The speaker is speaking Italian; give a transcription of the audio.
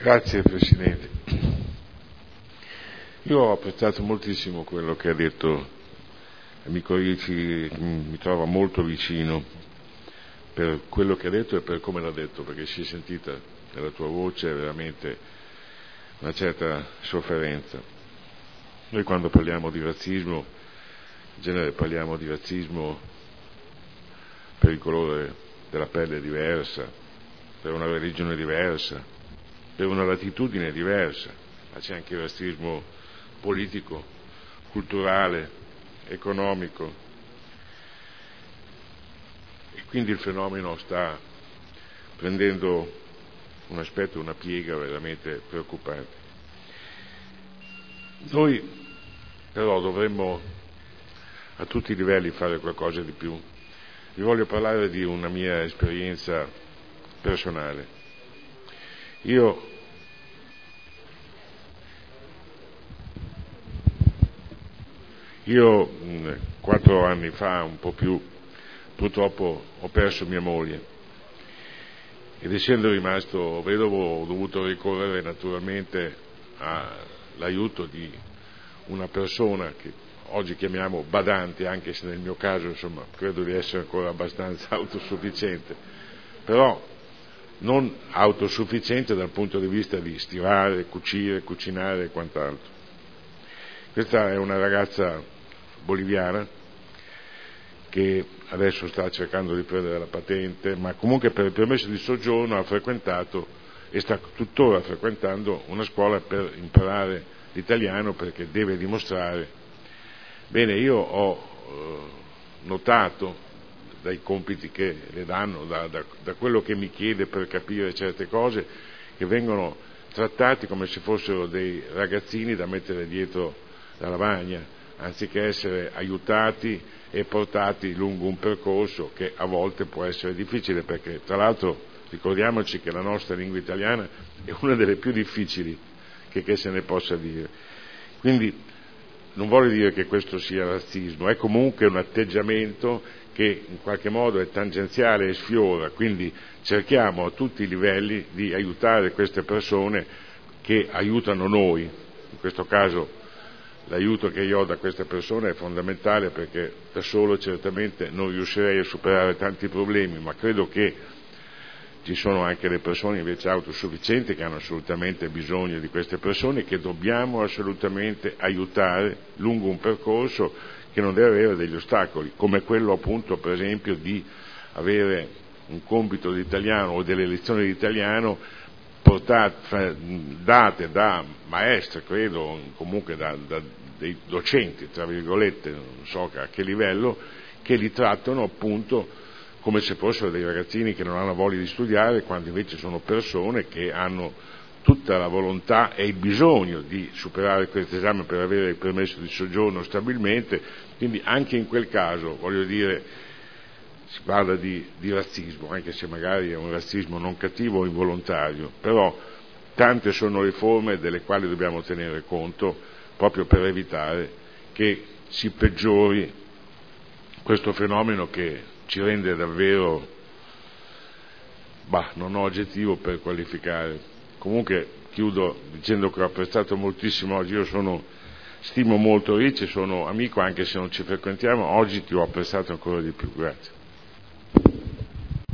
Grazie Presidente. Io ho apprezzato moltissimo quello che ha detto l'amico Ricci, mi trova molto vicino per quello che ha detto e per come l'ha detto, perché si è sentita nella tua voce veramente una certa sofferenza. Noi quando parliamo di razzismo, in genere parliamo di razzismo per il colore della pelle diversa, per una religione diversa, per una latitudine diversa, ma c'è anche il razzismo politico, culturale, economico, e quindi il fenomeno sta prendendo un aspetto, una piega veramente preoccupante. Noi però dovremmo a tutti i livelli fare qualcosa di più. Vi voglio parlare di una mia esperienza personale. Io 4 anni fa, un po' più, purtroppo ho perso mia moglie ed essendo rimasto vedovo ho dovuto ricorrere naturalmente all'aiuto di una persona che oggi chiamiamo badante, anche se nel mio caso insomma credo di essere ancora abbastanza autosufficiente, però non autosufficiente dal punto di vista di stirare, cucire, cucinare e quant'altro. Questa è una ragazza boliviana che adesso sta cercando di prendere la patente, ma comunque per il permesso di soggiorno ha frequentato e sta tuttora frequentando una scuola per imparare l'italiano perché deve dimostrare. Bene, io ho notato dai compiti che le danno, da quello che mi chiede per capire certe cose, che vengono trattati come se fossero dei ragazzini da mettere dietro la lavagna, anziché essere aiutati e portati lungo un percorso che a volte può essere difficile, perché tra l'altro ricordiamoci che la nostra lingua italiana è una delle più difficili che se ne possa dire. Quindi non voglio dire che questo sia razzismo, è comunque un atteggiamento che in qualche modo è tangenziale e sfiora, quindi cerchiamo a tutti i livelli di aiutare queste persone che aiutano noi. In questo caso l'aiuto che io ho da queste persone è fondamentale, perché da solo certamente non riuscirei a superare tanti problemi, ma credo che ci sono anche le persone invece autosufficienti che hanno assolutamente bisogno di queste persone, che dobbiamo assolutamente aiutare lungo un percorso che non deve avere degli ostacoli, come quello appunto per esempio di avere un compito di italiano o delle lezioni di italiano date da maestre, credo, comunque da dei docenti, tra virgolette, non so a che livello, che li trattano appunto come se fossero dei ragazzini che non hanno voglia di studiare, quando invece sono persone che hanno tutta la volontà e il bisogno di superare questo esame per avere il permesso di soggiorno stabilmente. Quindi anche in quel caso, voglio dire, si parla di razzismo, anche se magari è un razzismo non cattivo o involontario, però tante sono le forme delle quali dobbiamo tenere conto proprio per evitare che si peggiori questo fenomeno che ci rende davvero, non ho aggettivo per qualificare. Comunque chiudo dicendo che ho apprezzato moltissimo oggi, stimo molto Ricci, sono amico anche se non ci frequentiamo, oggi ti ho apprezzato ancora di più, grazie.